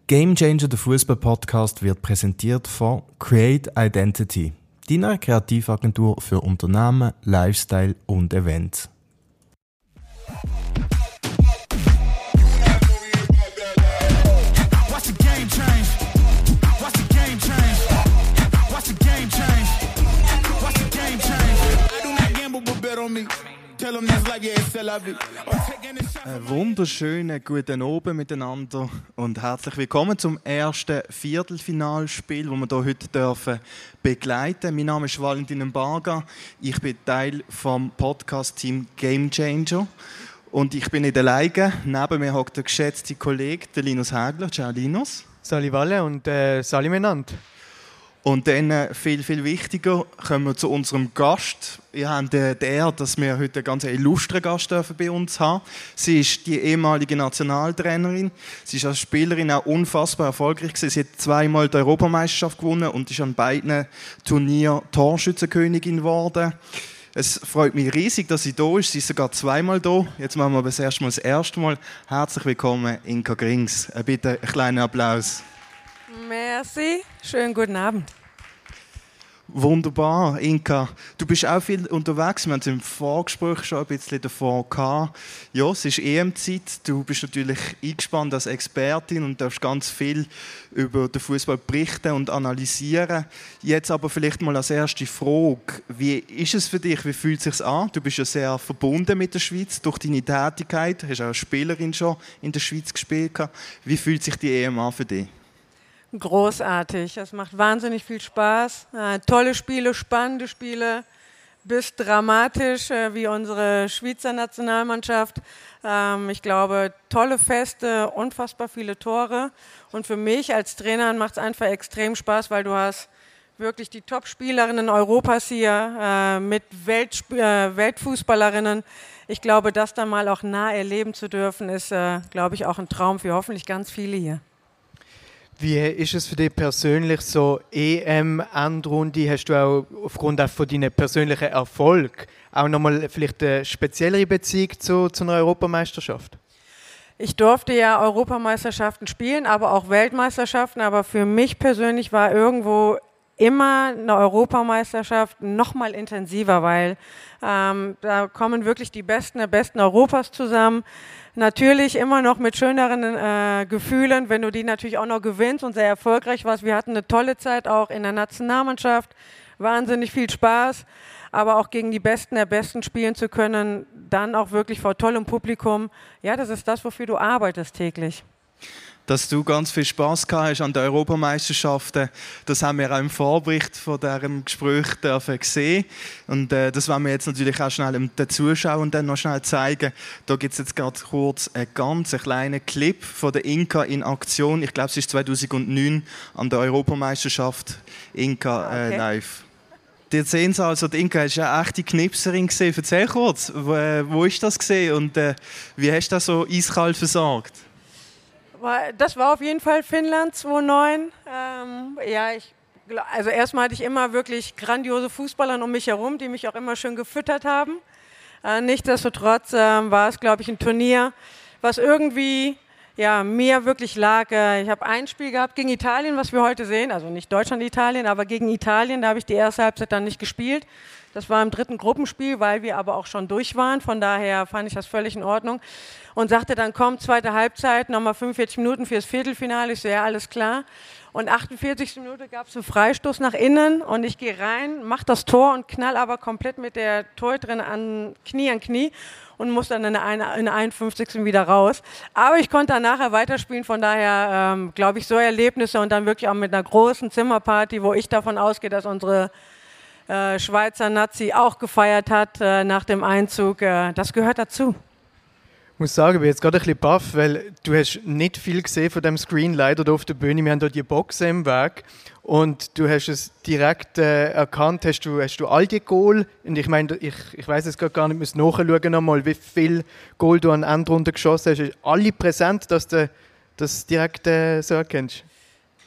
Game Changer, der Fußball-Podcast, wird präsentiert von Create Identity, deiner Kreativagentur für Unternehmen, Lifestyle und Events. Wunderschönen guten Abend miteinander und herzlich willkommen zum ersten Viertelfinalspiel, das wir hier heute begleiten dürfen. Mein Name ist Valentin Mbarga, ich bin Teil vom Podcast-Team Game Changer und ich bin nicht alleine. Neben mir hockt der geschätzte Kollege, der Linus Hägler. Ciao Linus. Salut Valle und salut miteinander. Und dann, viel wichtiger, kommen wir zu unserem Gast. Wir haben die Ehre, dass wir heute einen ganz illustren Gast bei uns haben. Sie ist die ehemalige Nationaltrainerin. Sie ist als Spielerin auch unfassbar erfolgreich gewesen. Sie hat zweimal die Europameisterschaft gewonnen und ist an beiden Turnieren Torschützenkönigin geworden. Es freut mich riesig, dass sie da ist. Sie ist sogar zweimal da. Jetzt machen wir aber das erste Mal. Herzlich willkommen, Inka Grings. Bitte einen kleinen Applaus. Merci, schönen guten Abend. Wunderbar, Inka. Du bist auch viel unterwegs. Wir haben es im Vorgespräch schon ein bisschen davon gehabt. Ja, es ist EM-Zeit. Du bist natürlich eingespannt als Expertin und darfst ganz viel über den Fußball berichten und analysieren. Jetzt aber vielleicht mal als erste Frage. Wie ist es für dich? Wie fühlt es sich an? Du bist ja sehr verbunden mit der Schweiz durch deine Tätigkeit. Du hast auch als Spielerin schon in der Schweiz gespielt. Wie fühlt sich die EM an für dich? Großartig, es macht wahnsinnig viel Spaß. Tolle Spiele, spannende Spiele, bis dramatisch wie unsere Schweizer Nationalmannschaft. Ich glaube, tolle Feste, unfassbar viele Tore. Und für mich als Trainer macht es einfach extrem Spaß, weil du hast wirklich die Top-Spielerinnen Europas hier mit Weltfußballerinnen. Ich glaube, das dann mal auch nah erleben zu dürfen, ist, glaube ich, auch ein Traum für hoffentlich ganz viele hier. Wie ist es für dich persönlich so EM-Endrunde? Hast du auch aufgrund von deinem persönlichen Erfolg auch nochmal vielleicht eine speziellere Beziehung zu einer Europameisterschaft? Ich durfte ja Europameisterschaften spielen, aber auch Weltmeisterschaften. Aber für mich persönlich war irgendwo immer eine Europameisterschaft noch mal intensiver, weil da kommen wirklich die Besten der Besten Europas zusammen. Natürlich immer noch mit schöneren Gefühlen, wenn du die natürlich auch noch gewinnst und sehr erfolgreich warst. Wir hatten eine tolle Zeit auch in der Nationalmannschaft, wahnsinnig viel Spaß, aber auch gegen die Besten der Besten spielen zu können, dann auch wirklich vor tollem Publikum. Ja, das ist das, wofür du arbeitest täglich. Dass du ganz viel Spass gehabt hast an den Europameisterschaften, das haben wir auch im Vorbericht von diesem Gespräch gesehen. Und das wollen wir jetzt natürlich auch schnell den Zuschauern dann noch schnell zeigen. Da gibt es jetzt gerade kurz einen ganz kleinen Clip von der Inka in Aktion. Ich glaube, es ist 2009 an der Europameisterschaft Inka live. Ihr seht es also, die Inka war ja eine echte Knipserin. Erzähl kurz, wo ist das gesehen und wie hast du das so eiskalt versorgt? Das war auf jeden Fall Finnland 2009. Also erstmal hatte ich immer wirklich grandiose Fußballer um mich herum, die mich auch immer schön gefüttert haben. Nichtsdestotrotz war es, glaube ich, ein Turnier, was irgendwie mir wirklich lag. Ich habe ein Spiel gehabt gegen Italien, was wir heute sehen, also nicht Deutschland-Italien, aber gegen Italien, da habe ich die erste Halbzeit dann nicht gespielt. Das war im dritten Gruppenspiel, weil wir aber auch schon durch waren. Von daher fand ich das völlig in Ordnung. Und sagte dann, komm, zweite Halbzeit, nochmal 45 Minuten fürs Viertelfinale. Ich so, ja, alles klar. Und 48. Minute gab es einen Freistoß nach innen und ich gehe rein, mache das Tor und knall aber komplett mit der Torhüterin an Knie und muss dann in der 51. wieder raus. Aber ich konnte dann nachher weiterspielen, von daher glaube ich, so Erlebnisse und dann wirklich auch mit einer großen Zimmerparty, wo ich davon ausgehe, dass unsere Schweizer Nazi auch gefeiert hat nach dem Einzug. Das gehört dazu. Ich muss sagen, ich bin jetzt gerade ein bisschen baff, weil du hast nicht viel gesehen von dem Screen, leider hier auf der Bühne. Wir haben hier die Boxen im Weg und du hast es direkt erkannt. Hast du all die Goal? Und ich meine, ich weiß jetzt gar nicht, ich muss nachschauen nochmal, wie viel Goal du an Endrunde geschossen hast. Alle präsent, dass du das direkt so erkennst?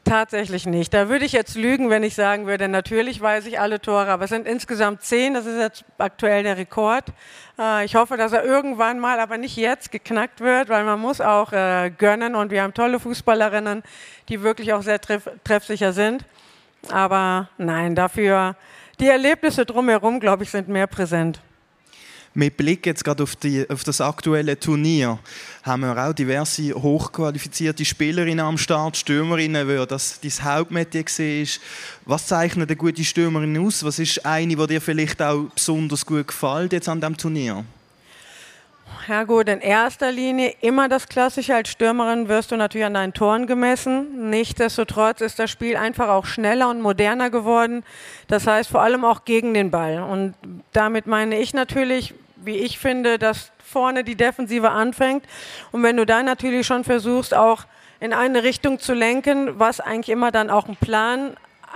Tatsächlich nicht. Da würde ich jetzt lügen, wenn ich sagen würde, natürlich weiß ich alle Tore, aber es sind insgesamt 10, das ist jetzt aktuell der Rekord. Ich hoffe, dass er irgendwann mal, aber nicht jetzt, geknackt wird, weil man muss auch gönnen und wir haben tolle Fußballerinnen, die wirklich auch sehr treffsicher sind. Aber nein, dafür, die Erlebnisse drumherum, glaube ich, sind mehr präsent. Mit Blick jetzt gerade auf das aktuelle Turnier haben wir auch diverse hochqualifizierte Spielerinnen am Start, Stürmerinnen, weil das dein Hauptmetier war. Was zeichnet eine gute Stürmerin aus? Was ist eine, die dir vielleicht auch besonders gut gefällt jetzt an diesem Turnier? Ja gut, in erster Linie immer das Klassische. Als Stürmerin wirst du natürlich an deinen Toren gemessen. Nichtsdestotrotz ist das Spiel einfach auch schneller und moderner geworden. Das heißt vor allem auch gegen den Ball. Und damit meine ich natürlich, wie ich finde, dass vorne die Defensive anfängt. Und wenn du dann natürlich schon versuchst, auch in eine Richtung zu lenken, was eigentlich immer dann auch ein Plan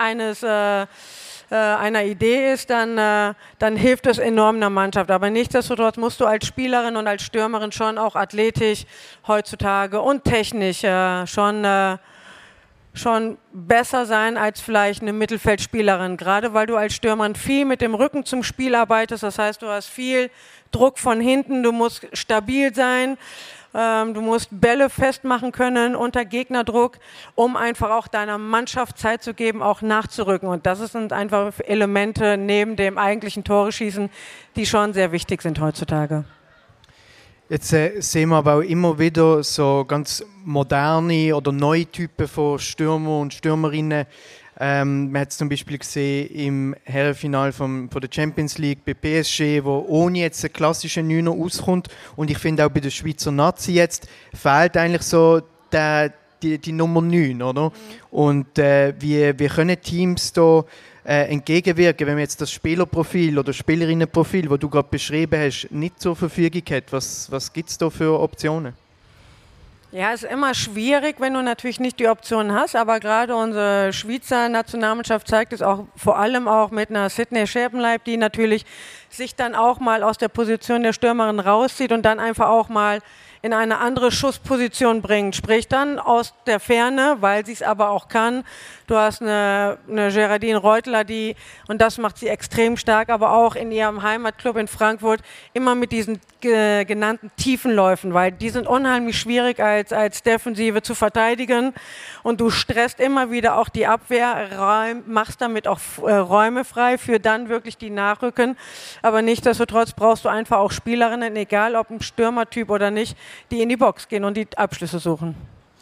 einer Idee ist, dann hilft das enorm einer Mannschaft. Aber nichtsdestotrotz musst du als Spielerin und als Stürmerin schon auch athletisch heutzutage und technisch schon besser sein als vielleicht eine Mittelfeldspielerin. Gerade weil du als Stürmerin viel mit dem Rücken zum Spiel arbeitest. Das heißt, du hast viel Druck von hinten, du musst stabil sein. Du musst Bälle festmachen können unter Gegnerdruck, um einfach auch deiner Mannschaft Zeit zu geben, auch nachzurücken. Und das sind einfach Elemente neben dem eigentlichen Tore-Schießen, die schon sehr wichtig sind heutzutage. Jetzt sehen wir aber auch immer wieder so ganz moderne oder neue Typen von Stürmer und Stürmerinnen. Man hat es zum Beispiel gesehen im Herrenfinale von der Champions League bei PSG, wo ohne jetzt einen klassischen Neuner auskommt. Und ich finde auch bei der Schweizer Nazi jetzt fehlt eigentlich so die Nummer 9, oder? Mhm. Und wie können Teams da entgegenwirken, wenn man jetzt das Spielerprofil oder Spielerinnenprofil, das du gerade beschrieben hast, nicht zur Verfügung hat? Was gibt es da für Optionen? Ja, es ist immer schwierig, wenn du natürlich nicht die Optionen hast, aber gerade unsere Schweizer Nationalmannschaft zeigt es auch vor allem auch mit einer Sydney Scherpenleib, die natürlich sich dann auch mal aus der Position der Stürmerin rauszieht und dann einfach auch mal in eine andere Schussposition bringt. Sprich dann aus der Ferne, weil sie es aber auch kann. Du hast eine Geraldine Reutler, und das macht sie extrem stark, aber auch in ihrem Heimatclub in Frankfurt immer mit diesen genannten Tiefenläufen, weil die sind unheimlich schwierig als Defensive zu verteidigen und du stresst immer wieder auch die Abwehr, machst damit auch Räume frei für dann wirklich die Nachrücken. Aber nichtsdestotrotz brauchst du einfach auch Spielerinnen, egal ob ein Stürmertyp oder nicht, die in die Box gehen und die Abschlüsse suchen.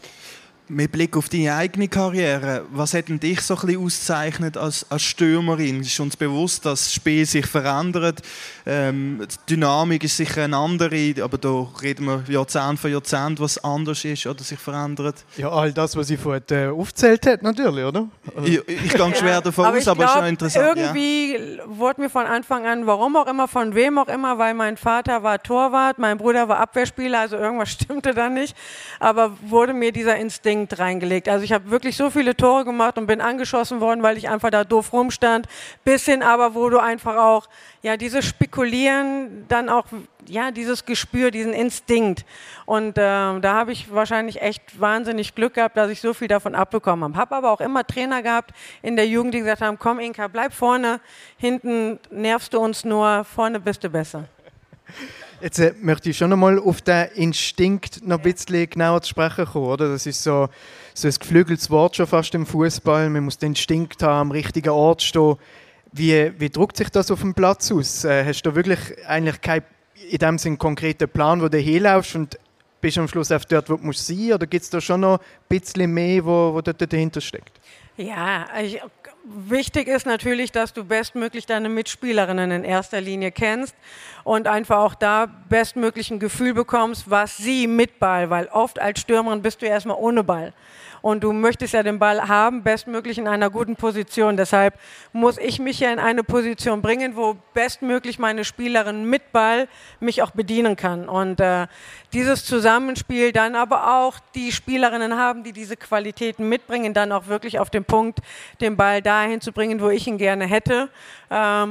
Mit Blick auf deine eigene Karriere, was hat denn dich so ein bisschen auszeichnet als Stürmerin? Ist uns bewusst, dass das Spiel sich verändert, die Dynamik ist sicher eine andere, aber da reden wir Jahrzehnt für Jahrzehnt, was anders ist oder sich verändert. Ja, all das, was ich vorhin aufgezählt habe, natürlich, oder? Ich gehe schwer davon aus, aber es ist schon interessant. Irgendwie wurde mir von Anfang an, warum auch immer, von wem auch immer, weil mein Vater war Torwart, mein Bruder war Abwehrspieler, also irgendwas stimmte da nicht, aber wurde mir dieser Instinkt reingelegt. Also ich habe wirklich so viele Tore gemacht und bin angeschossen worden, weil ich einfach da doof rumstand, bis hin aber, wo du einfach auch, ja, dieses Spekulieren, dann auch, ja, dieses Gespür, diesen Instinkt. Und da habe ich wahrscheinlich echt wahnsinnig Glück gehabt, dass ich so viel davon abbekommen habe. Habe aber auch immer Trainer gehabt in der Jugend, die gesagt haben, komm Inka, bleib vorne, hinten nervst du uns nur, vorne bist du besser. Jetzt möchte ich schon einmal auf den Instinkt noch ein bisschen genauer zu sprechen kommen, oder? Das ist so ein geflügeltes Wort schon fast im Fußball. Man muss den Instinkt haben, am richtigen Ort stehen. Wie drückt sich das auf dem Platz aus? Hast du wirklich eigentlich keinen in dem Sinne konkreten Plan, wo du hinlaufst und bist am Schluss auf dort, wo du sein musst? Oder gibt es da schon noch ein bisschen mehr, wo dort dahinter steckt? Ja, wichtig ist natürlich, dass du bestmöglich deine Mitspielerinnen in erster Linie kennst und einfach auch da bestmöglich ein Gefühl bekommst, was sie mit Ball, weil oft als Stürmerin bist du erstmal ohne Ball. Und du möchtest ja den Ball haben, bestmöglich in einer guten Position. Deshalb muss ich mich ja in eine Position bringen, wo bestmöglich meine Spielerin mit Ball mich auch bedienen kann. Und dieses Zusammenspiel dann aber auch die Spielerinnen haben, die diese Qualitäten mitbringen, dann auch wirklich auf den Punkt, den Ball dahin zu bringen, wo ich ihn gerne hätte.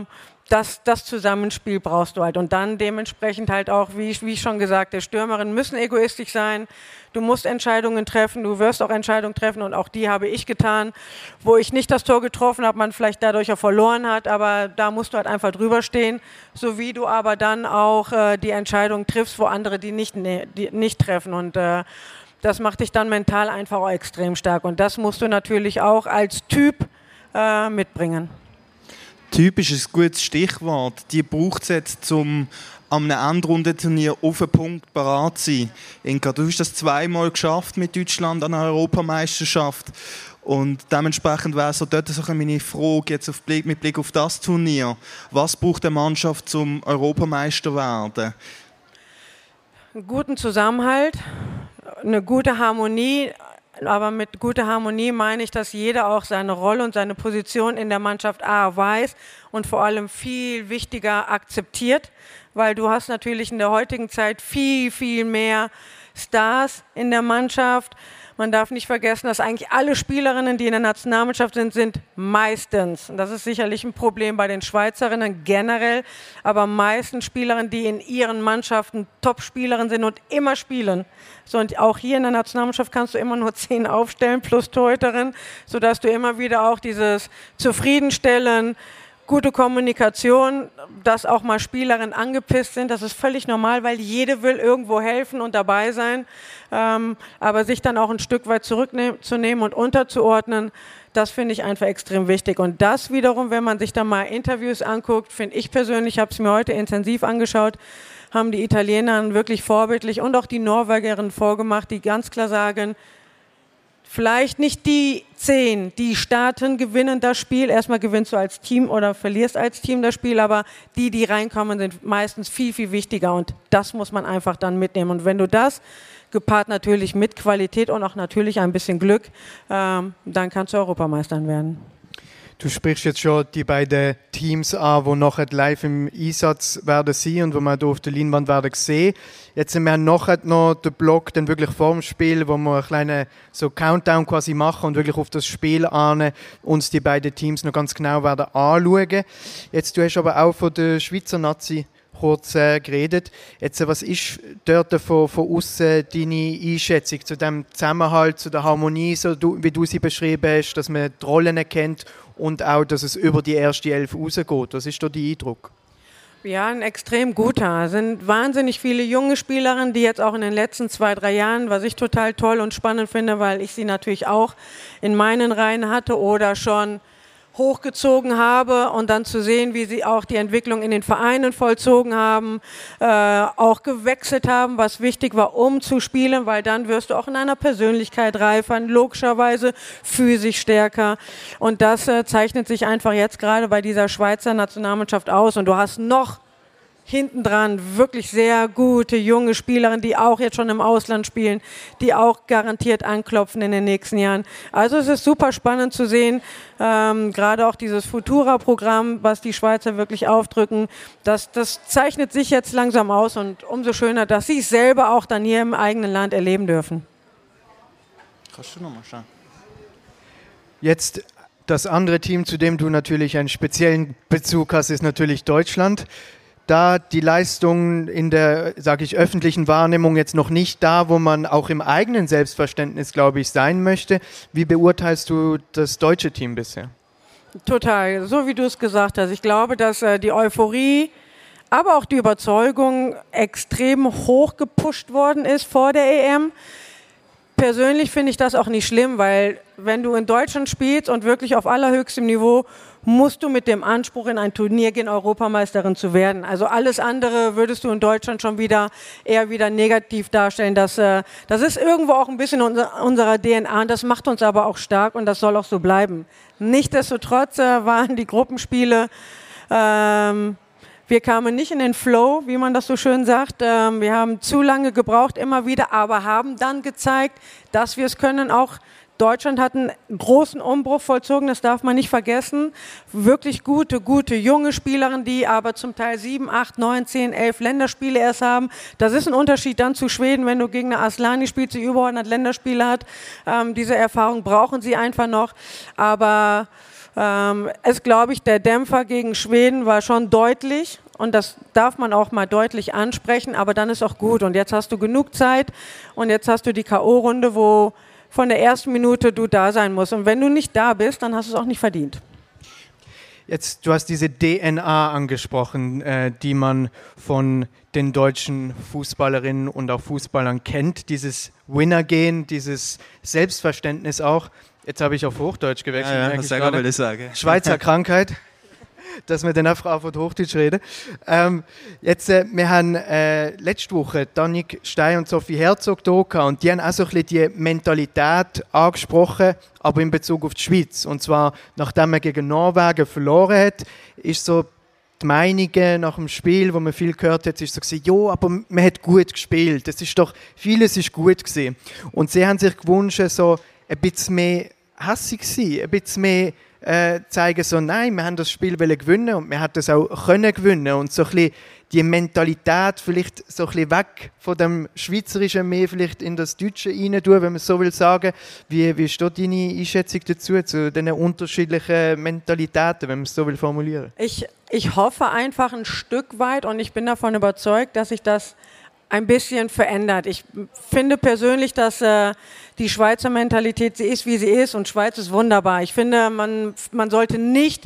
das Zusammenspiel brauchst du halt. Und dann dementsprechend halt auch, wie ich schon gesagt, der Stürmerinnen müssen egoistisch sein. Du musst Entscheidungen treffen, du wirst auch Entscheidungen treffen und auch die habe ich getan, wo ich nicht das Tor getroffen habe, man vielleicht dadurch auch verloren hat, aber da musst du halt einfach drüber stehen, so wie du aber dann auch die Entscheidung triffst, wo andere die nicht treffen und das macht dich dann mental einfach auch extrem stark und das musst du natürlich auch als Typ mitbringen. Typisch ist ein gutes Stichwort. Die braucht es jetzt, um am Endrundenturnier auf den Punkt parat zu sein. Inka, du hast das zweimal geschafft mit Deutschland an einer Europameisterschaft. Und dementsprechend wäre so dort so meine Frage jetzt mit Blick auf das Turnier. Was braucht eine Mannschaft, um Europameister zu werden? Einen guten Zusammenhalt, eine gute Harmonie. Aber mit guter Harmonie meine ich, dass jeder auch seine Rolle und seine Position in der Mannschaft weiß und vor allem viel wichtiger akzeptiert, weil du hast natürlich in der heutigen Zeit viel, viel mehr Stars in der Mannschaft. Man darf nicht vergessen, dass eigentlich alle Spielerinnen, die in der Nationalmannschaft sind meistens, und das ist sicherlich ein Problem bei den Schweizerinnen generell, aber meistens Spielerinnen, die in ihren Mannschaften Top-Spielerinnen sind und immer spielen. So, und auch hier in der Nationalmannschaft kannst du immer nur 10 aufstellen plus Torhüterin, sodass du immer wieder auch dieses Zufriedenstellen, gute Kommunikation, dass auch mal Spielerinnen angepisst sind, das ist völlig normal, weil jede will irgendwo helfen und dabei sein, aber sich dann auch ein Stück weit zurückzunehmen und unterzuordnen, das finde ich einfach extrem wichtig. Und das wiederum, wenn man sich dann mal Interviews anguckt, finde ich persönlich, habe es mir heute intensiv angeschaut, haben die Italiener wirklich vorbildlich und auch die Norwegerinnen vorgemacht, die ganz klar sagen, vielleicht nicht die 10, die starten, gewinnen das Spiel. Erstmal gewinnst du als Team oder verlierst als Team das Spiel, aber die reinkommen, sind meistens viel, viel wichtiger und das muss man einfach dann mitnehmen. Und wenn du das, gepaart natürlich mit Qualität und auch natürlich ein bisschen Glück, dann kannst du Europameistern werden. Du sprichst jetzt schon die beiden Teams an, die nachher live im Einsatz werden sein und die wir hier auf der Leinwand werden sehen. Jetzt haben wir nachher noch den Block, dann wirklich vor dem Spiel, wo wir einen kleinen so Countdown quasi machen und wirklich auf das Spiel an uns die beiden Teams noch ganz genau werden anschauen. Jetzt, du hast aber auch von der Schweizer Nazi kurz geredet. Jetzt, was ist dort von außen deine Einschätzung zu dem Zusammenhalt, zu der Harmonie, so wie du sie beschrieben hast, dass man die Rollen erkennt und auch, dass es über die erste 11 rausgeht? Was ist da dein Eindruck? Ja, ein extrem guter. Es sind wahnsinnig viele junge Spielerinnen, die jetzt auch in den letzten 2-3 Jahren, was ich total toll und spannend finde, weil ich sie natürlich auch in meinen Reihen hatte oder schon hochgezogen habe und dann zu sehen, wie sie auch die Entwicklung in den Vereinen vollzogen haben, auch gewechselt haben, was wichtig war, um zu spielen, weil dann wirst du auch in einer Persönlichkeit reifer, logischerweise physisch stärker und das zeichnet sich einfach jetzt gerade bei dieser Schweizer Nationalmannschaft aus und du hast noch hintendran wirklich sehr gute junge Spielerinnen, die auch jetzt schon im Ausland spielen, die auch garantiert anklopfen in den nächsten Jahren. Also es ist super spannend zu sehen, gerade auch dieses Futura-Programm, was die Schweizer wirklich aufdrücken, das zeichnet sich jetzt langsam aus und umso schöner, dass sie es selber auch dann hier im eigenen Land erleben dürfen. Kannst du nochmal schauen? Jetzt das andere Team, zu dem du natürlich einen speziellen Bezug hast, ist natürlich Deutschland. Da die Leistung in der, sage ich, öffentlichen Wahrnehmung jetzt noch nicht da, wo man auch im eigenen Selbstverständnis, glaube ich, sein möchte. Wie beurteilst du das deutsche Team bisher? Total, so wie du es gesagt hast. Ich glaube, dass die Euphorie, aber auch die Überzeugung extrem hoch gepusht worden ist vor der EM. Persönlich finde ich das auch nicht schlimm, weil wenn du in Deutschland spielst und wirklich auf allerhöchstem Niveau, musst du mit dem Anspruch in ein Turnier gehen, Europameisterin zu werden. Also alles andere würdest du in Deutschland schon eher wieder negativ darstellen. Das ist irgendwo auch ein bisschen unserer DNA und das macht uns aber auch stark und das soll auch so bleiben. Nichtsdestotrotz waren die Gruppenspiele, wir kamen nicht in den Flow, wie man das so schön sagt. Wir haben zu lange gebraucht, immer wieder, aber haben dann gezeigt, dass wir es können. Auch Deutschland hat einen großen Umbruch vollzogen, das darf man nicht vergessen. Wirklich gute junge Spielerinnen, die aber zum Teil 7, 8, 9, 10, 11 Länderspiele erst haben. Das ist ein Unterschied dann zu Schweden, wenn du gegen eine Aslani spielst, die über 100 Länderspiele hat. Diese Erfahrung brauchen sie einfach noch. Aber ist, glaube ich, der Dämpfer gegen Schweden war schon deutlich und das darf man auch mal deutlich ansprechen, aber dann ist auch gut und jetzt hast du genug Zeit und jetzt hast du die K.O.-Runde, wo von der ersten Minute du da sein musst und wenn du nicht da bist, dann hast du es auch nicht verdient. Jetzt, du hast diese DNA angesprochen, die man von den deutschen Fußballerinnen und auch Fußballern kennt, dieses Winner-Gehen, dieses Selbstverständnis auch. Jetzt habe ich auf Hochdeutsch gewechselt. Ja, das will ich sagen. Schweizer Krankheit, dass wir dann einfach auf Hochdeutsch reden. Wir haben letzte Woche Danik Stein und Sophie Herzog da gehabt und die haben auch so ein bisschen die Mentalität angesprochen, aber in Bezug auf die Schweiz. Und zwar, nachdem man gegen Norwegen verloren hat, ist so die Meinungen nach dem Spiel, wo man viel gehört hat, ist so gewesen, ja, aber man hat gut gespielt. Vieles ist gut gewesen. Und sie haben sich gewünscht, so ein bisschen mehr hässig sein, ein bisschen mehr zeigen, so, nein, wir haben das Spiel gewinnen und wir hätten es auch können gewinnen und so ein bisschen die Mentalität vielleicht so ein bisschen weg von dem Schweizerischen mehr vielleicht in das Deutsche rein tun, wenn man so will sagen. Wie steht deine Einschätzung dazu, zu diesen unterschiedlichen Mentalitäten, wenn man es so will formulieren? Ich hoffe einfach ein Stück weit und ich bin davon überzeugt, dass sich das ein bisschen verändert. Ich finde persönlich, dass die Schweizer Mentalität, sie ist, wie sie ist und Schweiz ist wunderbar. Ich finde, man sollte nicht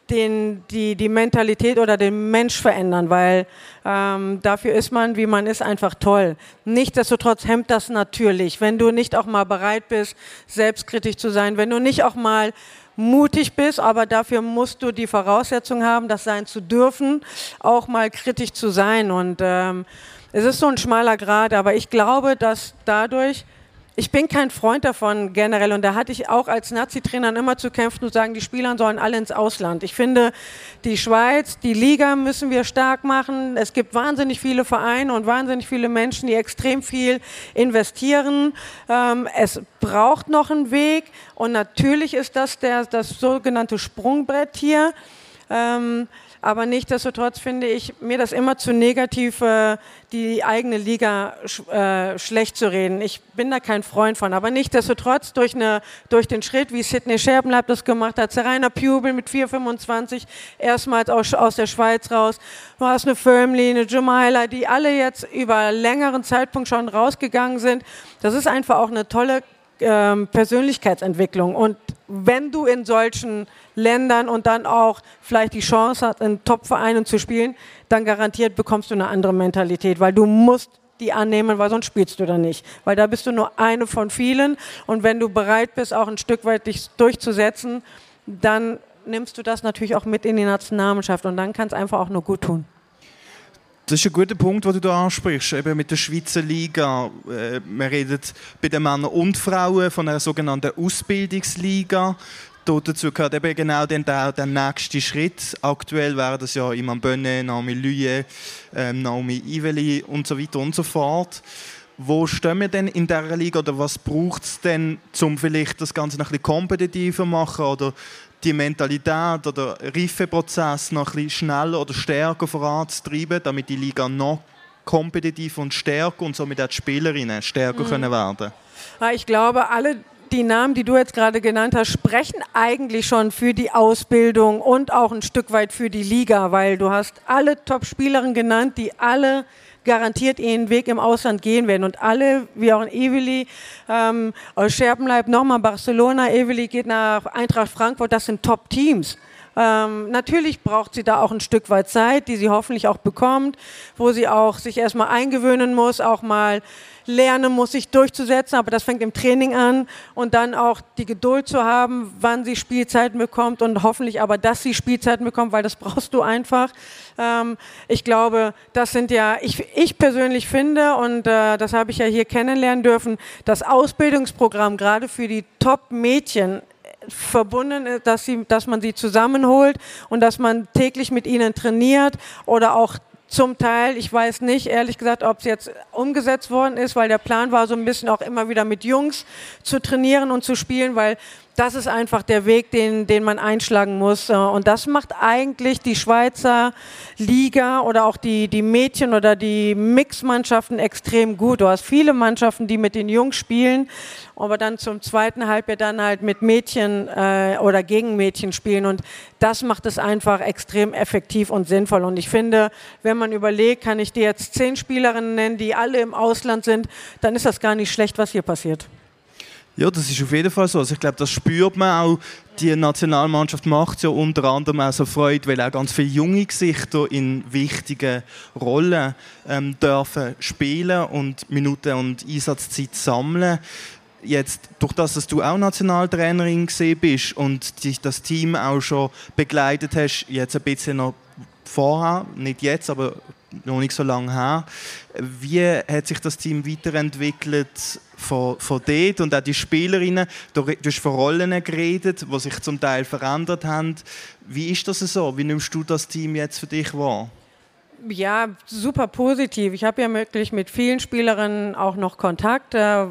die Mentalität oder den Mensch verändern, weil dafür ist man, wie man ist, einfach toll. Nichtsdestotrotz hemmt das natürlich, wenn du nicht auch mal bereit bist, selbstkritisch zu sein, wenn du nicht auch mal mutig bist, aber dafür musst du die Voraussetzung haben, das sein zu dürfen, auch mal kritisch zu sein und es ist so ein schmaler Grat, aber ich glaube, dass dadurch, ich bin kein Freund davon generell und da hatte ich auch als Nazi-Trainer immer zu kämpfen und sagen, die Spieler sollen alle ins Ausland. Ich finde, die Schweiz, die Liga müssen wir stark machen. Es gibt wahnsinnig viele Vereine und wahnsinnig viele Menschen, die extrem viel investieren. Es braucht noch einen Weg und natürlich ist das sogenannte Sprungbrett hier. Aber nichtsdestotrotz finde ich mir das immer zu negativ, die eigene Liga schlecht zu reden. Ich bin da kein Freund von. Aber nichtsdestotrotz durch den Schritt, wie Sidney Scherbenleib das gemacht hat, Serena Pubel mit 4,25 erstmals aus der Schweiz raus. Du hast eine Firmly, eine Jamaila, die alle jetzt über längeren Zeitpunkt schon rausgegangen sind. Das ist einfach auch eine tolle Persönlichkeitsentwicklung. Und wenn du in solchen Ländern und dann auch vielleicht die Chance hast, in Top-Vereinen zu spielen, dann garantiert bekommst du eine andere Mentalität, weil du musst die annehmen, weil sonst spielst du da nicht. Weil da bist du nur eine von vielen und wenn du bereit bist, auch ein Stück weit dich durchzusetzen, dann nimmst du das natürlich auch mit in die Nationalmannschaft und dann kann es einfach auch nur gut tun. Das ist ein guter Punkt, den du da ansprichst, eben mit der Schweizer Liga. Wir reden bei den Männern und Frauen von einer sogenannten Ausbildungsliga. Dazu gehört eben genau der nächste Schritt. Aktuell wären das ja Iman Bönne, Naomi Lüje, Naomi Iveli und so weiter und so fort. Wo stehen wir denn in dieser Liga oder was braucht es denn, um vielleicht das Ganze noch ein bisschen kompetitiver zu machen oder die Mentalität oder Reifeprozess noch ein bisschen schneller oder stärker voranzutreiben, damit die Liga noch kompetitiver und stärker und somit auch die Spielerinnen stärker können werden? Ja, ich glaube, alle die Namen, die du jetzt gerade genannt hast, sprechen eigentlich schon für die Ausbildung und auch ein Stück weit für die Liga, weil du hast alle Top-Spielerinnen genannt, die alle garantiert ihren Weg im Ausland gehen werden. Und alle, wie auch in Eveli, aus Scherbenleib nochmal Barcelona, Eveli geht nach Eintracht Frankfurt, das sind Top-Teams. Natürlich braucht sie da auch ein Stück weit Zeit, die sie hoffentlich auch bekommt, wo sie auch sich erstmal eingewöhnen muss, auch mal lernen muss, sich durchzusetzen, aber das fängt im Training an und dann auch die Geduld zu haben, wann sie Spielzeiten bekommt und hoffentlich aber, dass sie Spielzeiten bekommt, weil das brauchst du einfach. Ich glaube, das sind ja, ich persönlich finde und das habe ich ja hier kennenlernen dürfen, das Ausbildungsprogramm gerade für die Top-Mädchen verbunden ist, dass man sie zusammenholt und dass man täglich mit ihnen trainiert oder auch zum Teil, ich weiß nicht, ehrlich gesagt, ob es jetzt umgesetzt worden ist, weil der Plan war so ein bisschen auch immer wieder mit Jungs zu trainieren und zu spielen, weil das ist einfach der Weg, den man einschlagen muss. Und das macht eigentlich die Schweizer Liga oder auch die Mädchen- oder die Mixmannschaften extrem gut. Du hast viele Mannschaften, die mit den Jungs spielen, aber dann zum zweiten Halbjahr dann halt mit Mädchen oder gegen Mädchen spielen. Und das macht es einfach extrem effektiv und sinnvoll. Und ich finde, wenn man überlegt, kann ich dir jetzt 10 Spielerinnen nennen, die alle im Ausland sind, dann ist das gar nicht schlecht, was hier passiert. Ja, das ist auf jeden Fall so. Also ich glaube, das spürt man auch. Die Nationalmannschaft macht ja unter anderem auch so Freude, weil auch ganz viele junge Gesichter in wichtigen Rollen dürfen spielen und Minuten und Einsatzzeit sammeln. Jetzt, durch das, dass du auch Nationaltrainerin gewesen bist und dich das Team auch schon begleitet hast, jetzt ein bisschen noch vorher, nicht jetzt, aber noch nicht so lange her. Wie hat sich das Team weiterentwickelt von dort und auch die Spielerinnen? Du hast von Rollen geredet, die sich zum Teil verändert haben. Wie ist das so? Wie nimmst du das Team jetzt für dich wahr? Ja, super positiv. Ich habe ja wirklich mit vielen Spielerinnen auch noch Kontakt,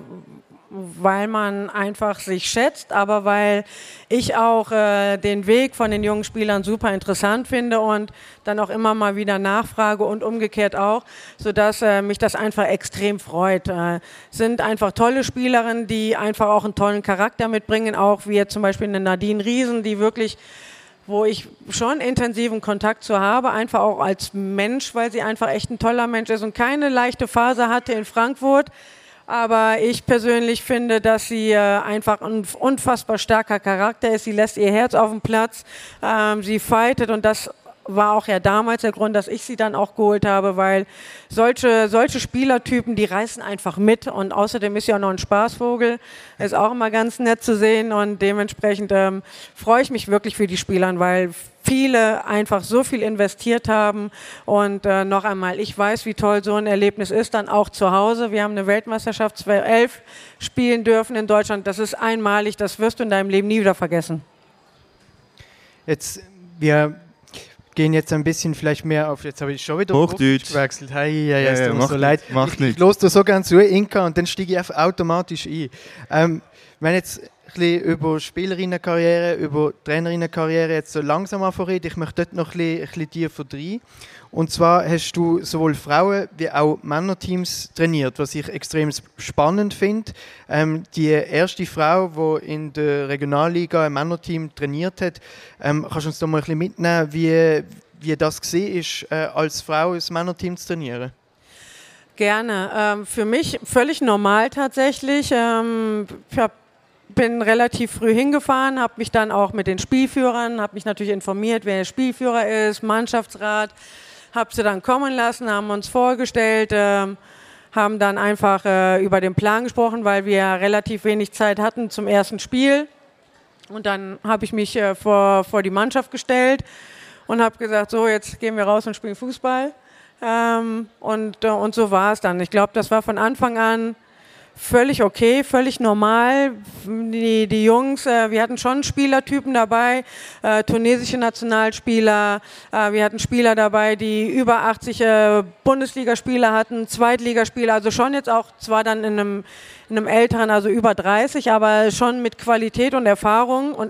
weil man einfach sich schätzt, aber weil ich auch den Weg von den jungen Spielern super interessant finde und dann auch immer mal wieder nachfrage und umgekehrt auch, sodass mich das einfach extrem freut. Sind einfach tolle Spielerinnen, die einfach auch einen tollen Charakter mitbringen, auch wie jetzt zum Beispiel eine Nadine Riesen, die wirklich, wo ich schon intensiven Kontakt zu habe, einfach auch als Mensch, weil sie einfach echt ein toller Mensch ist und keine leichte Phase hatte in Frankfurt. Aber ich persönlich finde, dass sie einfach ein unfassbar starker Charakter ist. Sie lässt ihr Herz auf den Platz, sie fightet und das war auch ja damals der Grund, dass ich sie dann auch geholt habe, weil solche Spielertypen, die reißen einfach mit und außerdem ist sie auch noch ein Spaßvogel, ist auch immer ganz nett zu sehen und dementsprechend freue ich mich wirklich für die Spieler, weil viele einfach so viel investiert haben und noch einmal, ich weiß, wie toll so ein Erlebnis ist, dann auch zu Hause. Wir haben eine Weltmeisterschaft 2011 spielen dürfen in Deutschland, das ist einmalig, das wirst du in deinem Leben nie wieder vergessen. Wir gehen jetzt ein bisschen vielleicht mehr auf, jetzt habe ich schon wieder Hochdeutsch gewechselt. Es tut mir so leid. Macht nichts. Ich höre dir so gerne zu, Inka, und dann steige ich einfach automatisch ein. Wenn jetzt ein bisschen über Spielerinnenkarriere, über Trainerinnenkarriere jetzt so langsam anfangen, ich möchte dort noch ein bisschen tiefer rein. Und zwar hast du sowohl Frauen- wie auch Männerteams trainiert, was ich extrem spannend finde. Die erste Frau, die in der Regionalliga ein Männerteam trainiert hat, kannst du uns da mal ein bisschen mitnehmen, wie das war, als Frau ein Männerteam zu trainieren? Gerne. Für mich völlig normal tatsächlich. Ich bin relativ früh hingefahren, habe mich dann auch mit den Spielführern, habe mich natürlich informiert, wer der Spielführer ist, Mannschaftsrat, habe sie dann kommen lassen, haben uns vorgestellt, haben dann einfach über den Plan gesprochen, weil wir relativ wenig Zeit hatten zum ersten Spiel. Und dann habe ich mich vor die Mannschaft gestellt und habe gesagt, so jetzt gehen wir raus und spielen Fußball. Und so war es dann. Ich glaube, das war von Anfang an völlig okay, völlig normal. Die Jungs, wir hatten schon Spielertypen dabei, tunesische Nationalspieler, wir hatten Spieler dabei, die über 80 Bundesligaspieler hatten, Zweitligaspieler, also schon jetzt auch, zwar dann in einem älteren, also über 30, aber schon mit Qualität und Erfahrung und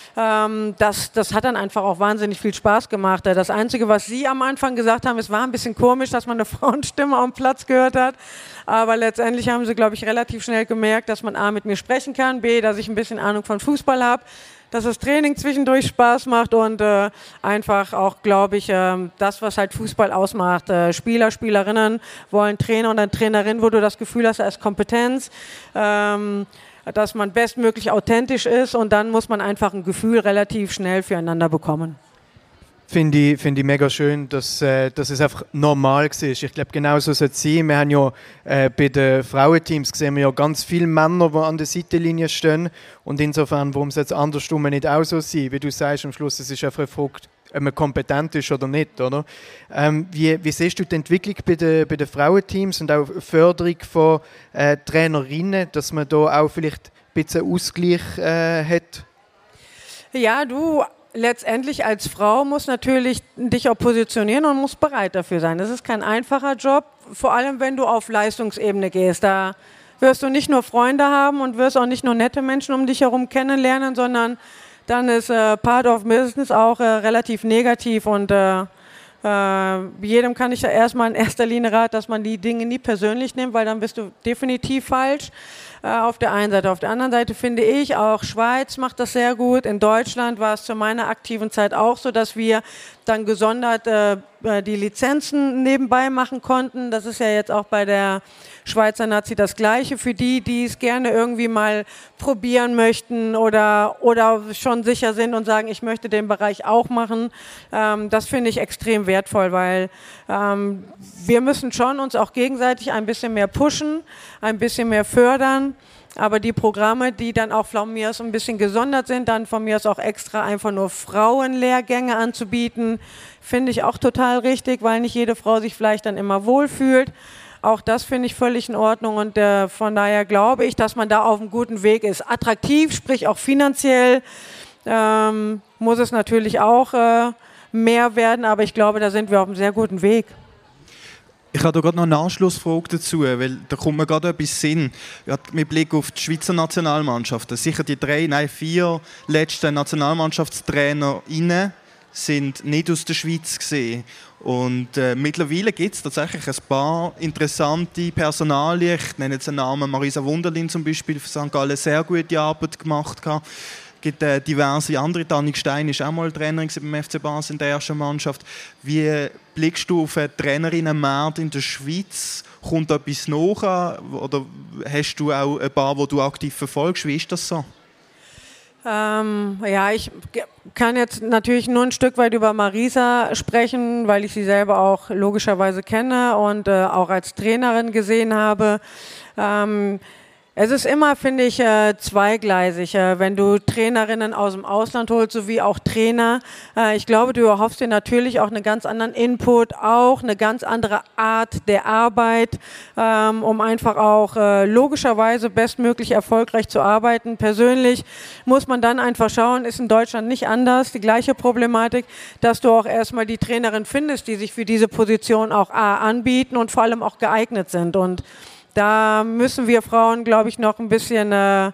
das hat dann einfach auch wahnsinnig viel Spaß gemacht. Das Einzige, was Sie am Anfang gesagt haben, es war ein bisschen komisch, dass man eine Frauenstimme am Platz gehört hat. Aber letztendlich haben Sie, glaube ich, relativ schnell gemerkt, dass man A, mit mir sprechen kann, B, dass ich ein bisschen Ahnung von Fußball habe, dass das Training zwischendurch Spaß macht und einfach auch, glaube ich, das, was halt Fußball ausmacht. Spieler, Spielerinnen wollen Trainer und eine Trainerin, wo du das Gefühl hast, er ist Kompetenz. Dass man bestmöglich authentisch ist und dann muss man einfach ein Gefühl relativ schnell füreinander bekommen. Finde ich mega schön, dass es einfach normal ist. Ich glaube, genau so sollte es sein. Wir haben ja bei den Frauenteams gesehen, wir ja ganz viele Männer, die an der Seitenlinie stehen. Und insofern, warum es jetzt andersrum nicht auch so sein? Wie du sagst, am Schluss, es ist einfach eine Frage, ob man kompetent ist oder nicht. Oder? Wie siehst du die Entwicklung bei den Frauenteams und auch Förderung von Trainerinnen, dass man da auch vielleicht ein bisschen Ausgleich hat? Ja, du letztendlich als Frau musst natürlich dich auch positionieren und musst bereit dafür sein. Das ist kein einfacher Job, vor allem wenn du auf Leistungsebene gehst. Da wirst du nicht nur Freunde haben und wirst auch nicht nur nette Menschen um dich herum kennenlernen, sondern dann ist Part of Business auch relativ negativ und jedem kann ich ja erstmal in erster Linie raten, dass man die Dinge nie persönlich nimmt, weil dann bist du definitiv falsch. Auf der einen Seite. Auf der anderen Seite finde ich, auch Schweiz macht das sehr gut. In Deutschland war es zu meiner aktiven Zeit auch so, dass wir dann gesondert die Lizenzen nebenbei machen konnten. Das ist ja jetzt auch bei der Schweizer Nazi das Gleiche für die, die es gerne irgendwie mal probieren möchten oder schon sicher sind und sagen, ich möchte den Bereich auch machen. Das finde ich extrem wertvoll, weil wir müssen schon uns auch gegenseitig ein bisschen mehr pushen, ein bisschen mehr fördern. Aber die Programme, die dann auch von mir aus ein bisschen gesondert sind, dann von mir aus auch extra einfach nur Frauenlehrgänge anzubieten, finde ich auch total richtig, weil nicht jede Frau sich vielleicht dann immer wohlfühlt. Auch das finde ich völlig in Ordnung und von daher glaube ich, dass man da auf einem guten Weg ist. Attraktiv, sprich auch finanziell, muss es natürlich auch mehr werden, aber ich glaube, da sind wir auf einem sehr guten Weg. Ich habe da gerade noch eine Anschlussfrage dazu, weil da kommt mir gerade etwas Sinn. Mit Blick auf die Schweizer Nationalmannschaft. Sicher die 4 letzten NationalmannschaftstrainerInnen sind nicht aus der Schweiz gesehen. Und mittlerweile gibt es tatsächlich ein paar interessante Personalien. Ich nenne jetzt den Namen Marisa Wunderlin zum Beispiel, für St. Gallen sehr gute Arbeit gemacht. Es gibt diverse andere. Annik Stein war auch mal Trainerin beim FC Basel in der ersten Mannschaft. Wie blickst du auf einen Trainerinnenmarkt in der Schweiz? Kommt da etwas nach? Oder hast du auch ein paar, die du aktiv verfolgst? Wie ist das so? Ja, ich kann jetzt natürlich nur ein Stück weit über Marisa sprechen, weil ich sie selber auch logischerweise kenne und auch als Trainerin gesehen habe. Es ist immer, finde ich, zweigleisig, wenn du Trainerinnen aus dem Ausland holst, sowie auch Trainer. Ich glaube, du erhoffst dir natürlich auch einen ganz anderen Input, auch eine ganz andere Art der Arbeit, um einfach auch logischerweise bestmöglich erfolgreich zu arbeiten. Persönlich muss man dann einfach schauen, ist in Deutschland nicht anders, die gleiche Problematik, dass du auch erstmal die Trainerin findest, die sich für diese Position auch anbieten und vor allem auch geeignet sind. Und da müssen wir Frauen, glaube ich, noch ein bisschen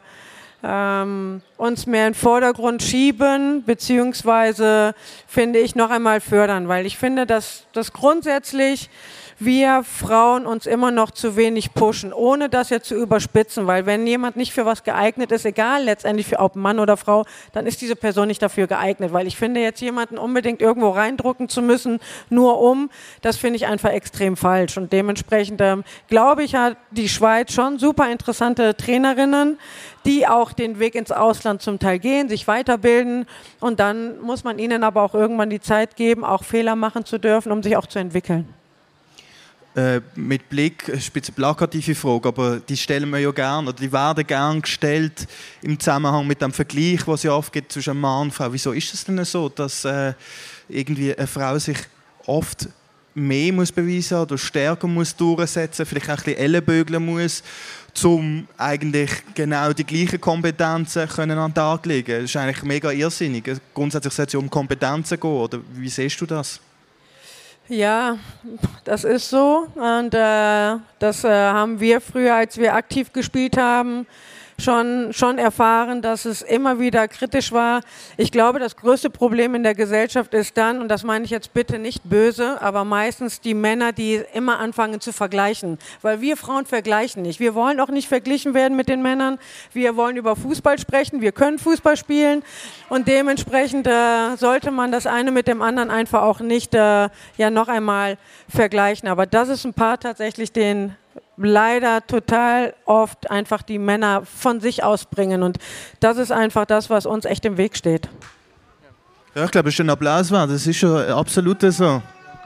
uns mehr in den Vordergrund schieben, beziehungsweise, finde ich, noch einmal fördern, weil ich finde, dass grundsätzlich wir Frauen uns immer noch zu wenig pushen, ohne das jetzt zu überspitzen, weil wenn jemand nicht für was geeignet ist, egal letztendlich für ob Mann oder Frau, dann ist diese Person nicht dafür geeignet, weil ich finde, jetzt jemanden unbedingt irgendwo reindrucken zu müssen, das finde ich einfach extrem falsch und dementsprechend glaube ich, hat die Schweiz schon super interessante Trainerinnen, die auch den Weg ins Ausland zum Teil gehen, sich weiterbilden und dann muss man ihnen aber auch irgendwann die Zeit geben, auch Fehler machen zu dürfen, um sich auch zu entwickeln. Mit Blick, das ist ein bisschen eine plakative Frage, aber die stellen wir ja gerne, oder die werden gerne gestellt im Zusammenhang mit dem Vergleich, was es ja oft gibt zwischen Mann und Frau. Wieso ist es denn so, dass irgendwie eine Frau sich oft mehr muss beweisen oder stärker muss durchsetzen, vielleicht auch ein bisschen ellenbögeln muss, um eigentlich genau die gleichen Kompetenzen können an den Tag zu legen? Das ist eigentlich mega irrsinnig. Grundsätzlich sollte es ja um Kompetenzen gehen, oder wie siehst du das? Ja, das ist so und das haben wir früher, als wir aktiv gespielt haben, schon erfahren, dass es immer wieder kritisch war. Ich glaube, das größte Problem in der Gesellschaft ist dann, und das meine ich jetzt bitte nicht böse, aber meistens die Männer, die immer anfangen zu vergleichen. Weil wir Frauen vergleichen nicht. Wir wollen auch nicht verglichen werden mit den Männern. Wir wollen über Fußball sprechen. Wir können Fußball spielen. Und dementsprechend sollte man das eine mit dem anderen einfach auch nicht noch einmal vergleichen. Aber das ist ein Part tatsächlich, den leider total oft einfach die Männer von sich ausbringen. Und das ist einfach das, was uns echt im Weg steht. Ja, ich glaube, das ist ein Applaus wert. Das ist schon absolut so.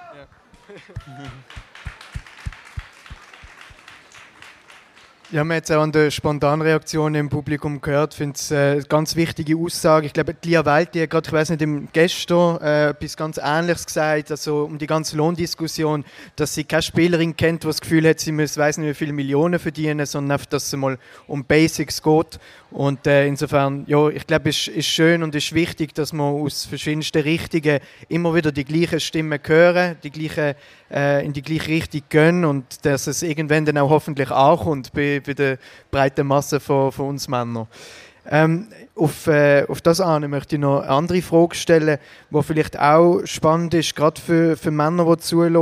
Ja, wir haben jetzt auch an der Spontanreaktion im Publikum gehört. Ich finde es eine ganz wichtige Aussage. Ich glaube, Lia Welti hat gerade, ich weiß nicht, gestern etwas ganz Ähnliches gesagt, also um die ganze Lohndiskussion, dass sie keine Spielerin kennt, die das Gefühl hat, sie muss, weiß nicht, wie viele Millionen verdienen, sondern einfach, dass es mal um Basics geht. Und insofern, ja, ich glaube, es ist schön und es ist wichtig, dass man aus verschiedensten Richtungen immer wieder die gleichen Stimmen hören, die gleichen in die gleiche Richtung gehen und dass es irgendwann dann auch hoffentlich ankommt bei der breiten Masse von uns Männern. Auf das an möchte ich noch eine andere Frage stellen, die vielleicht auch spannend ist, gerade für Männer, die zuhören.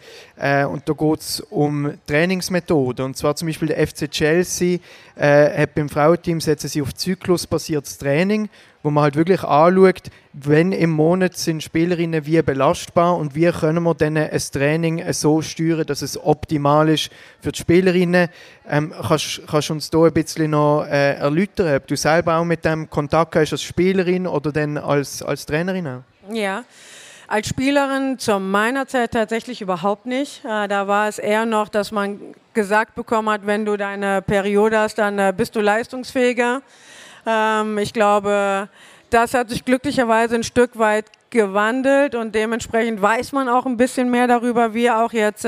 Und da geht es um Trainingsmethoden. Und zwar zum Beispiel der FC Chelsea hat beim Frauenteam setzen sie auf zyklusbasiertes Training, wo man halt wirklich anschaut, wenn im Monat sind Spielerinnen wie belastbar und wie können wir dann ein Training so steuern, dass es optimal ist für die Spielerinnen. Kannst du uns da ein bisschen noch erläutern, ob du selber auch mit dem Kontakt hast als Spielerin oder dann als Trainerin auch? Ja, als Spielerin zu meiner Zeit tatsächlich überhaupt nicht. Da war es eher noch, dass man gesagt bekommen hat, wenn du deine Periode hast, dann bist du leistungsfähiger. Ich glaube, das hat sich glücklicherweise ein Stück weit gewandelt und dementsprechend weiß man auch ein bisschen mehr darüber, wie auch jetzt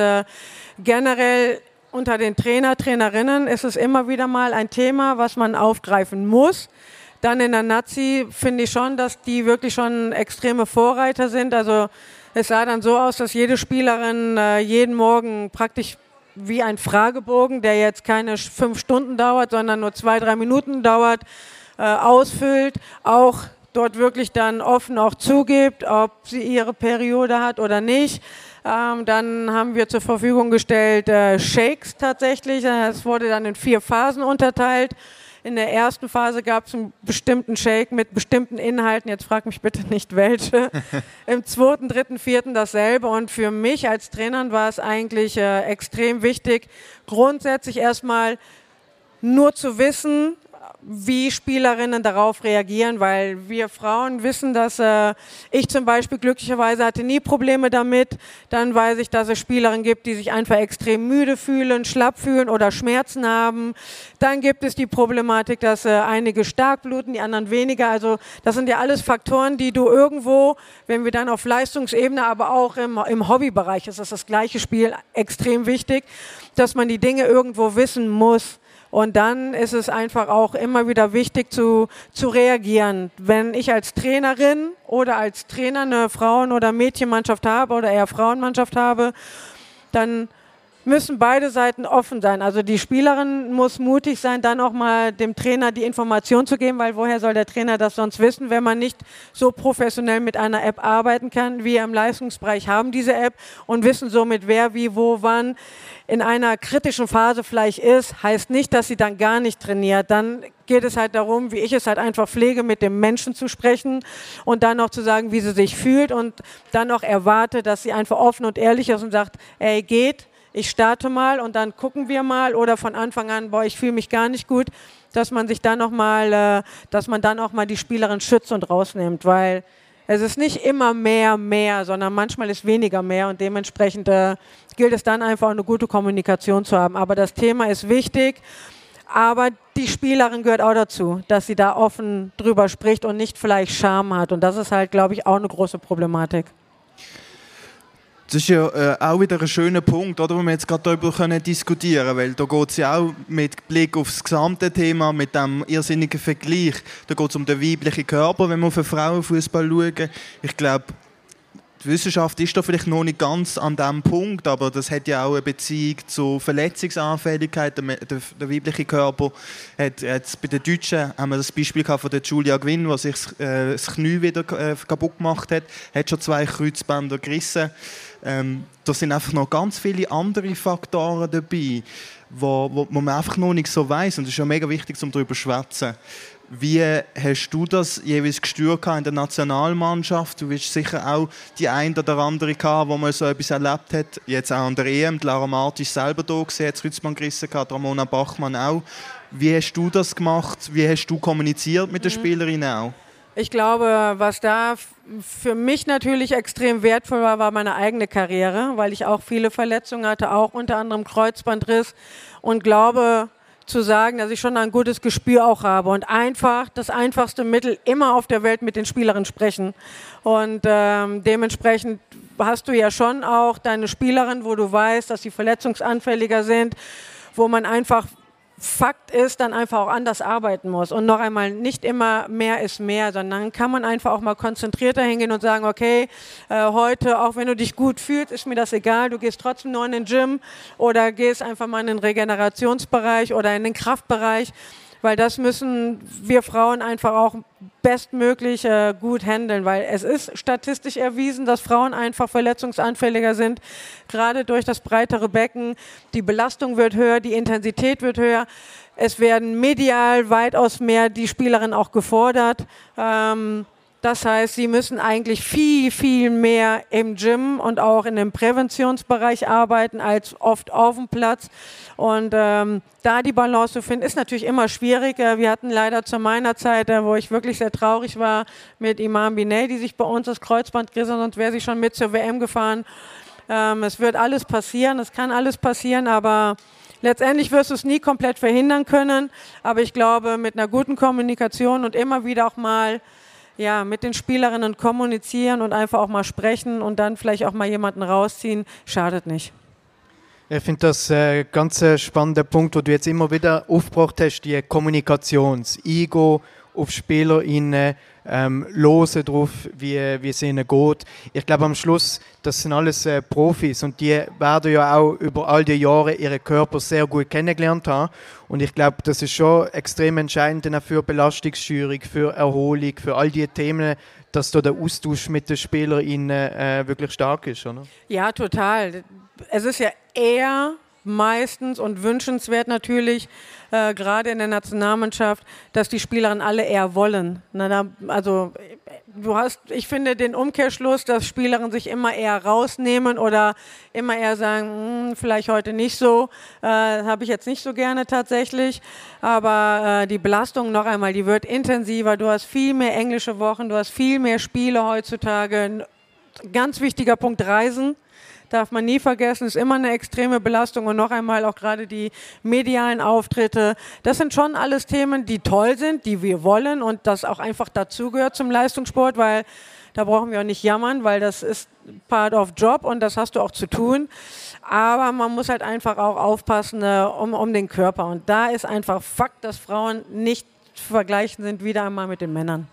generell unter den Trainerinnen ist es immer wieder mal ein Thema, was man aufgreifen muss. Dann in der Nazi finde ich schon, dass die wirklich schon extreme Vorreiter sind. Also es sah dann so aus, dass jede Spielerin jeden Morgen praktisch wie ein Fragebogen, der jetzt keine 5 Stunden dauert, sondern nur 2-3 Minuten dauert, ausfüllt, auch dort wirklich dann offen auch zugibt, ob sie ihre Periode hat oder nicht. Dann haben wir zur Verfügung gestellt Shakes tatsächlich. Es wurde dann in 4 Phasen unterteilt. In der ersten Phase gab es einen bestimmten Shake mit bestimmten Inhalten. Jetzt frag mich bitte nicht welche. Im 2., 3., 4. dasselbe. Und für mich als Trainerin war es eigentlich extrem wichtig, grundsätzlich erstmal nur zu wissen, wie Spielerinnen darauf reagieren, weil wir Frauen wissen, dass ich zum Beispiel glücklicherweise hatte nie Probleme damit. Dann weiß ich, dass es Spielerinnen gibt, die sich einfach extrem müde fühlen, schlapp fühlen oder Schmerzen haben. Dann gibt es die Problematik, dass einige stark bluten, die anderen weniger. Also das sind ja alles Faktoren, die du irgendwo, wenn wir dann auf Leistungsebene, aber auch im Hobbybereich, ist das gleiche Spiel, extrem wichtig, dass man die Dinge irgendwo wissen muss. Und dann ist es einfach auch immer wieder wichtig zu reagieren. Wenn ich als Trainerin oder als Trainer eine Frauen- oder Mädchenmannschaft habe oder eher Frauenmannschaft habe, dann müssen beide Seiten offen sein. Also die Spielerin muss mutig sein, dann auch mal dem Trainer die Information zu geben, weil woher soll der Trainer das sonst wissen, wenn man nicht so professionell mit einer App arbeiten kann. Wir im Leistungsbereich haben diese App und wissen somit, wer, wie, wo, wann in einer kritischen Phase vielleicht ist, heißt nicht, dass sie dann gar nicht trainiert. Dann geht es halt darum, wie ich es halt einfach pflege, mit dem Menschen zu sprechen und dann noch zu sagen, wie sie sich fühlt und dann auch erwarte, dass sie einfach offen und ehrlich ist und sagt, ey, geht, ich starte mal und dann gucken wir mal oder von Anfang an, boah, ich fühle mich gar nicht gut, dass man sich dann noch mal, dass man dann auch mal die Spielerin schützt und rausnimmt, weil es ist nicht immer mehr, sondern manchmal ist weniger mehr und dementsprechend gilt es dann einfach eine gute Kommunikation zu haben. Aber das Thema ist wichtig, aber die Spielerin gehört auch dazu, dass sie da offen drüber spricht und nicht vielleicht Scham hat und das ist halt, glaube ich, auch eine große Problematik. Das ist ja auch wieder ein schöner Punkt, oder, wo wir jetzt gerade darüber diskutieren können, weil da geht es ja auch mit Blick auf das gesamte Thema, mit dem irrsinnigen Vergleich. Da geht es um den weiblichen Körper, wenn wir auf den Frauenfußball schauen. Ich glaube, die Wissenschaft ist da vielleicht noch nicht ganz an diesem Punkt, aber das hat ja auch eine Beziehung zur Verletzungsanfälligkeit. Der weibliche Körper hat jetzt bei den Deutschen haben wir das Beispiel von der Julia Gwynn, die sich das Knie wieder kaputt gemacht hat schon 2 Kreuzbänder gerissen. Da sind einfach noch ganz viele andere Faktoren dabei, wo man einfach noch nicht so weiss. Und es ist ja mega wichtig, um darüber zu schwätzen. Wie hast du das jeweils gesteuert in der Nationalmannschaft? Du wirst sicher auch die ein oder andere gehabt, wo man so etwas erlebt hat. Jetzt auch an der EM, die Lara Marti selber da gesehen, hat das Kreuzband gerissen, Ramona Bachmann auch. Wie hast du das gemacht? Wie hast du kommuniziert mit den Spielerinnen auch? Ich glaube, was da für mich natürlich extrem wertvoll war, war meine eigene Karriere, weil ich auch viele Verletzungen hatte, auch unter anderem Kreuzbandriss und glaube zu sagen, dass ich schon ein gutes Gespür auch habe und einfach das einfachste Mittel immer auf der Welt mit den Spielerinnen sprechen und dementsprechend hast du ja schon auch deine Spielerinnen, wo du weißt, dass sie verletzungsanfälliger sind, wo man einfach Fakt ist, dann einfach auch anders arbeiten muss. Und noch einmal, nicht immer mehr ist mehr, sondern kann man einfach auch mal konzentrierter hingehen und sagen, okay, heute, auch wenn du dich gut fühlst, ist mir das egal, du gehst trotzdem noch in den Gym oder gehst einfach mal in den Regenerationsbereich oder in den Kraftbereich, weil das müssen wir Frauen einfach auch bestmöglich gut handeln, weil es ist statistisch erwiesen, dass Frauen einfach verletzungsanfälliger sind, gerade durch das breitere Becken. Die Belastung wird höher, die Intensität wird höher. Es werden medial weitaus mehr die Spielerinnen auch gefordert. Das heißt, sie müssen eigentlich viel, viel mehr im Gym und auch in dem Präventionsbereich arbeiten als oft auf dem Platz. Und da die Balance zu finden, ist natürlich immer schwierig. Wir hatten leider zu meiner Zeit, wo ich wirklich sehr traurig war, mit Imam Binay, die sich bei uns das Kreuzband gerissen hat, sonst wäre sie schon mit zur WM gefahren. Es wird alles passieren, es kann alles passieren, aber letztendlich wirst du es nie komplett verhindern können. Aber ich glaube, mit einer guten Kommunikation und immer wieder auch mal mit den Spielerinnen kommunizieren und einfach auch mal sprechen und dann vielleicht auch mal jemanden rausziehen, schadet nicht. Ich finde das ein ganz spannender Punkt, wo du jetzt immer wieder aufgebracht hast, die Kommunikation, das Eingehen auf SpielerInnen, hören drauf, wie es ihnen geht. Ich glaube am Schluss, das sind alles Profis und die werden ja auch über all die Jahre ihren Körper sehr gut kennengelernt haben. Und ich glaube, das ist schon extrem entscheidend für Belastungssteuerung, für Erholung, für all diese Themen, dass da der Austausch mit den SpielerInnen wirklich stark ist, oder? Ja, total. Es ist ja eher meistens und wünschenswert natürlich, gerade in der Nationalmannschaft, dass die Spielerinnen alle eher wollen. Ich finde den Umkehrschluss, dass Spielerinnen sich immer eher rausnehmen oder immer eher sagen, vielleicht heute nicht so, habe ich jetzt nicht so gerne tatsächlich. Aber die Belastung noch einmal, die wird intensiver. Du hast viel mehr englische Wochen, du hast viel mehr Spiele heutzutage. Ein ganz wichtiger Punkt, Reisen. Darf man nie vergessen, ist immer eine extreme Belastung und noch einmal auch gerade die medialen Auftritte. Das sind schon alles Themen, die toll sind, die wir wollen und das auch einfach dazugehört zum Leistungssport, weil da brauchen wir auch nicht jammern, weil das ist part of Job und das hast du auch zu tun. Aber man muss halt einfach auch aufpassen um den Körper und da ist einfach Fakt, dass Frauen nicht zu vergleichen sind, wieder einmal mit den Männern.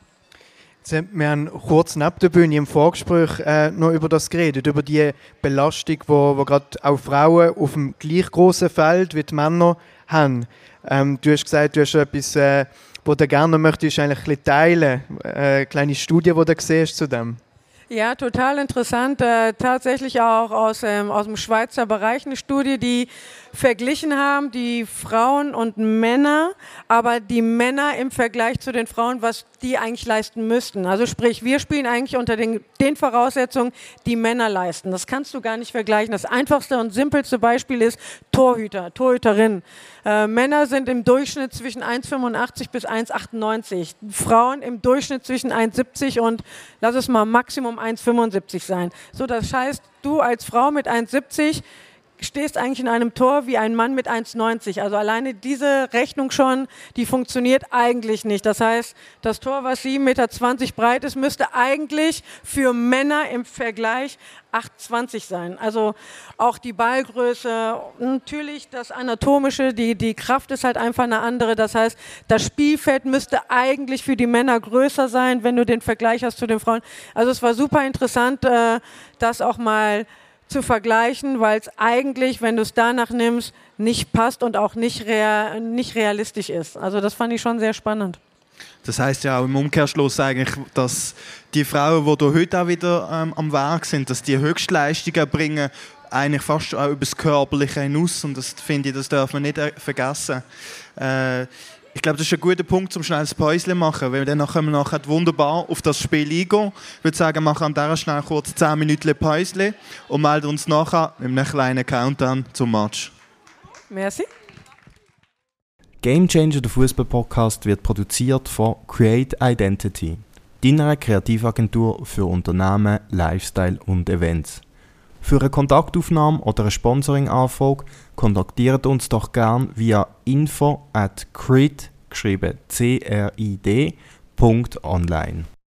Wir haben kurz neben der Bühne im Vorgespräch noch über das geredet, über die Belastung, die gerade auch Frauen auf dem gleich grossen Feld wie die Männer haben. Du hast gesagt, du hast etwas, was du gerne möchtest, eigentlich ein bisschen teilen. Eine kleine Studie, die du siehst zu dem. Ja, total interessant. Tatsächlich auch aus dem Schweizer Bereich eine Studie, die verglichen haben, die Frauen und Männer, aber die Männer im Vergleich zu den Frauen, was die eigentlich leisten müssten. Also sprich, wir spielen eigentlich unter den Voraussetzungen, die Männer leisten. Das kannst du gar nicht vergleichen. Das einfachste und simpelste Beispiel ist Torhüter, Torhüterin. Männer sind im Durchschnitt zwischen 1,85 bis 1,98. Frauen im Durchschnitt zwischen 1,70 und, lass es mal Maximum 1,75 sein. So, das heißt, du als Frau mit 1,70 stehst eigentlich in einem Tor wie ein Mann mit 1,90. Also alleine diese Rechnung schon, die funktioniert eigentlich nicht. Das heißt, das Tor, was 7,20 Meter breit ist, müsste eigentlich für Männer im Vergleich 8,20 sein. Also auch die Ballgröße, natürlich das Anatomische, die Kraft ist halt einfach eine andere. Das heißt, das Spielfeld müsste eigentlich für die Männer größer sein, wenn du den Vergleich hast zu den Frauen. Also es war super interessant, das auch mal zu vergleichen, weil es eigentlich, wenn du es danach nimmst, nicht passt und auch nicht realistisch ist. Also das fand ich schon sehr spannend. Das heisst ja auch im Umkehrschluss eigentlich, dass die Frauen, die hier heute auch wieder am Werk sind, dass die Höchstleistungen bringen, eigentlich fast auch über das Körperliche hinaus. Und das finde ich, das darf man nicht vergessen. Ich glaube, das ist ein guter Punkt, um schnell ein Päuschen zu machen, weil dann können wir nachher wunderbar auf das Spiel eingehen. Ich würde sagen, wir machen an dieser schnell kurz 10 Minuten Päuschen und melden uns nachher mit einem kleinen Countdown zum Match. Merci. Game Changer, der Fußball-Podcast, wird produziert von Create Identity, deiner Kreativagentur für Unternehmen, Lifestyle und Events. Für eine Kontaktaufnahme oder eine Sponsoring-Anfrage kontaktiert uns doch gern via info@crid, geschrieben CRID.online.